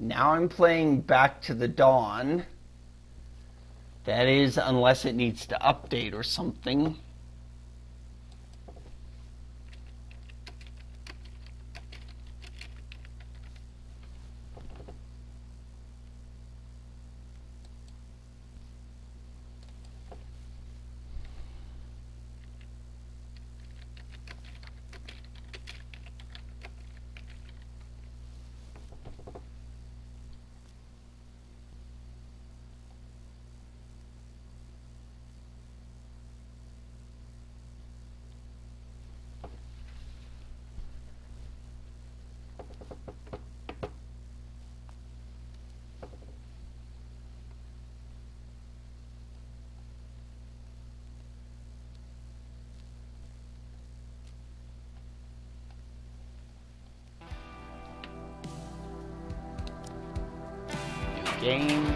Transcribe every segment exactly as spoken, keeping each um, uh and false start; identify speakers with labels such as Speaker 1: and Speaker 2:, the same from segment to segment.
Speaker 1: Now I'm playing Back to the Dawn. That is, unless it needs to update or something. Game.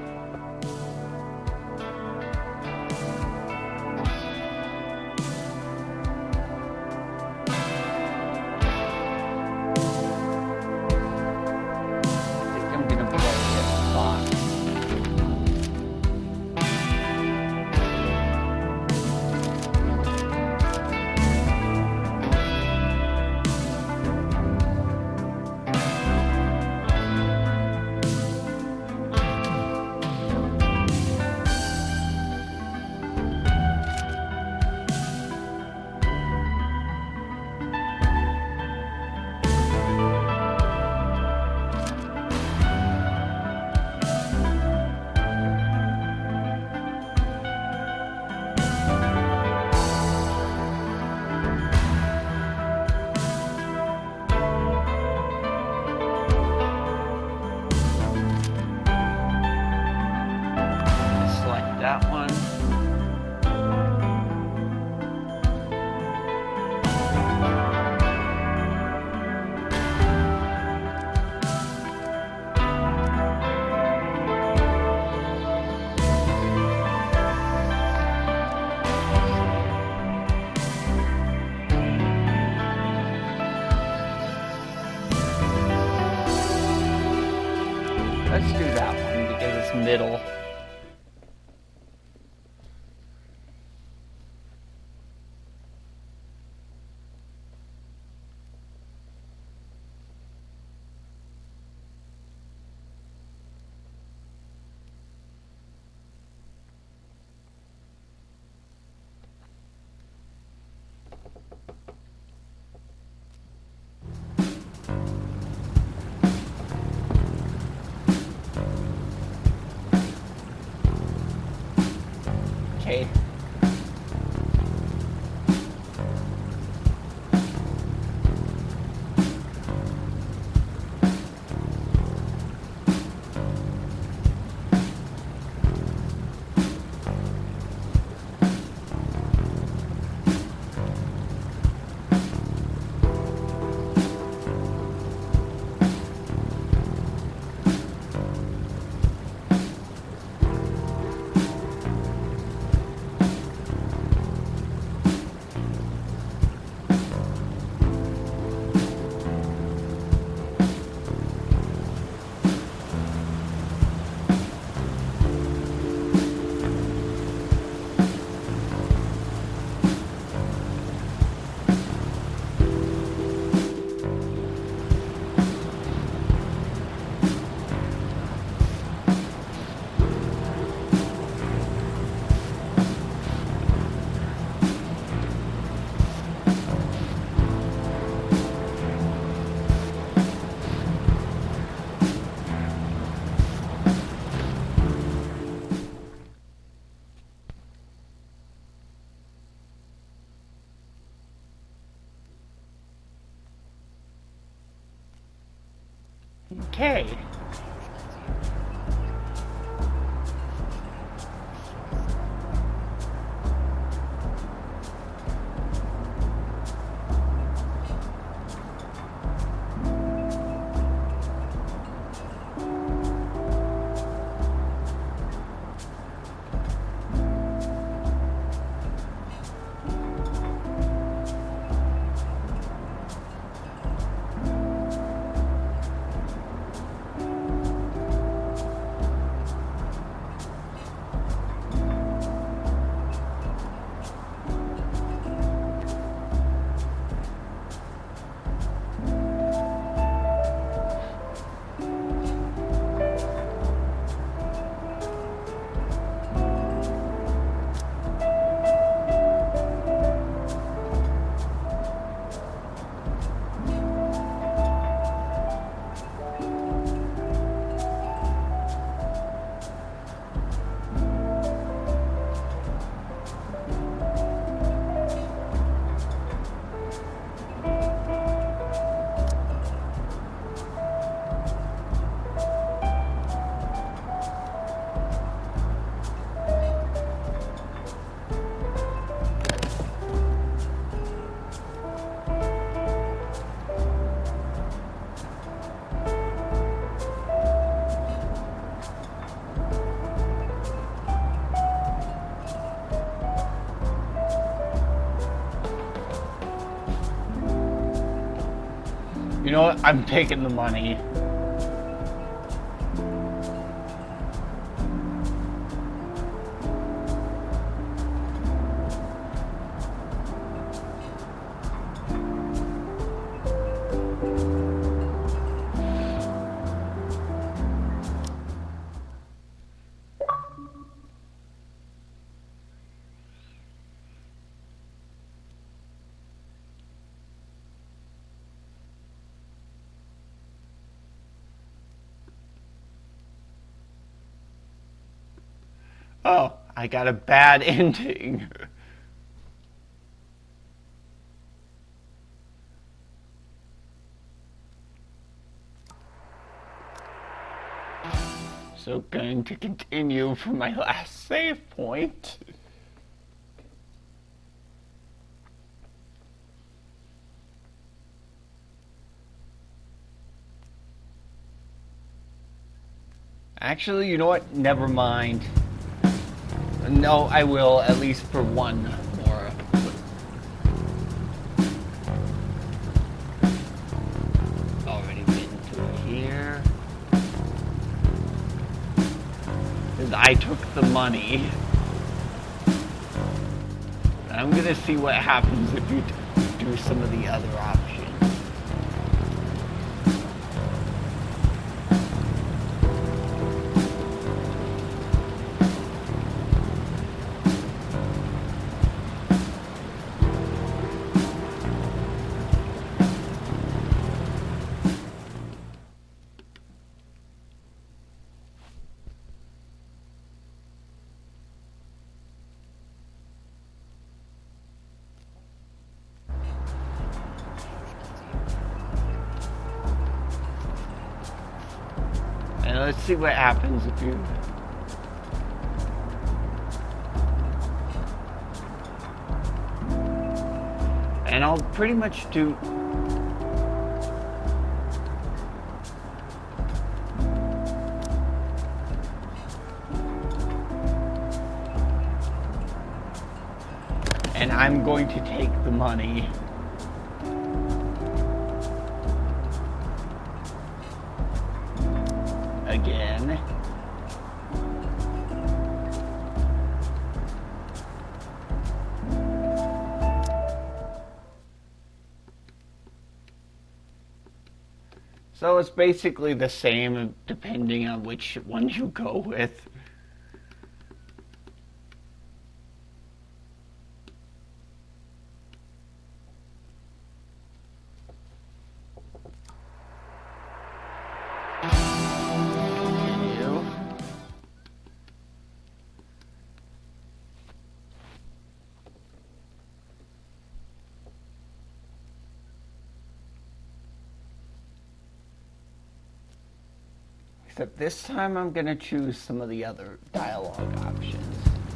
Speaker 1: That one. Let's do that one because it's middle. Okay. Okay. You know what? I'm taking the money. Oh, I got a bad ending. So going to continue from my last save point. Actually, you know what? Never mind. No, I will, at least for one more. Already been through here. Because I took the money. I'm gonna see what happens if you do some of the other options. And let's see what happens if you... And I'll pretty much do... And I'm going to take the money. Again. So it's basically the same depending on which one you go with. Except this time I'm going to choose some of the other dialogue options.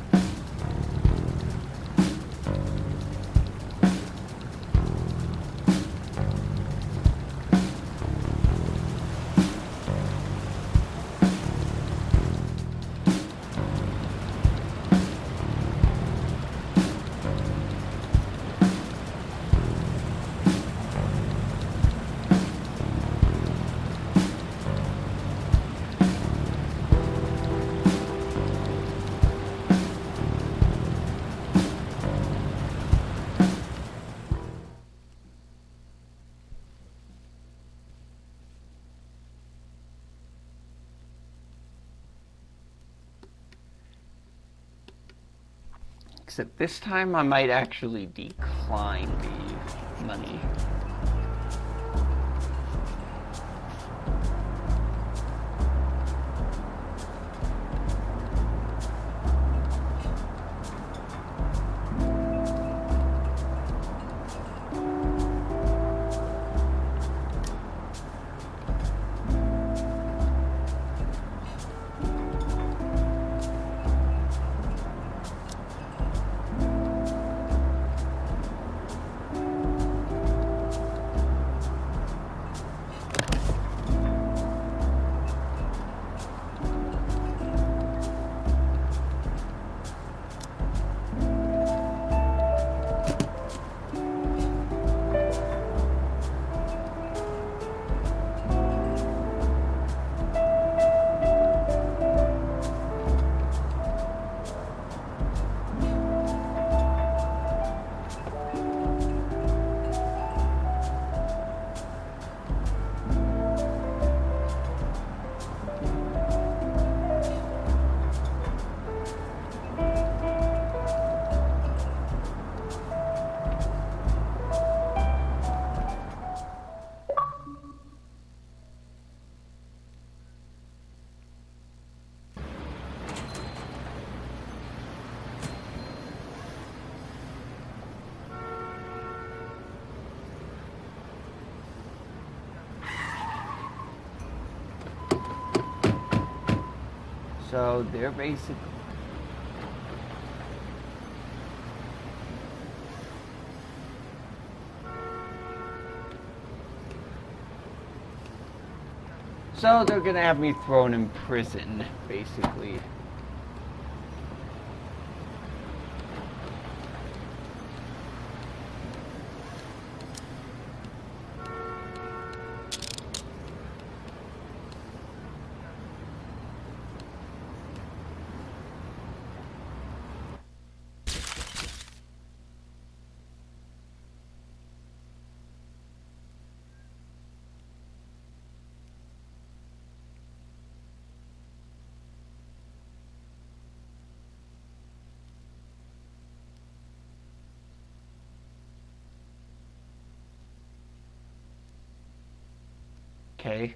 Speaker 1: Except this time I might actually decline the money. So they're basically... So they're gonna have me thrown in prison, basically. Okay.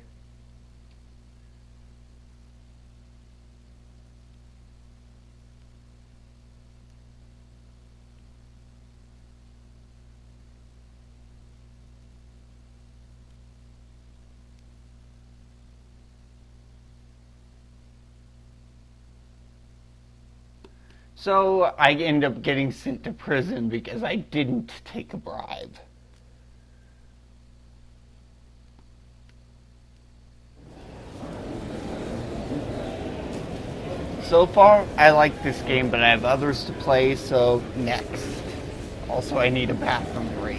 Speaker 1: So I end up getting sent to prison because I didn't take a bribe. So far, I like this game, but I have others to play, so next. Also, I need a bathroom break.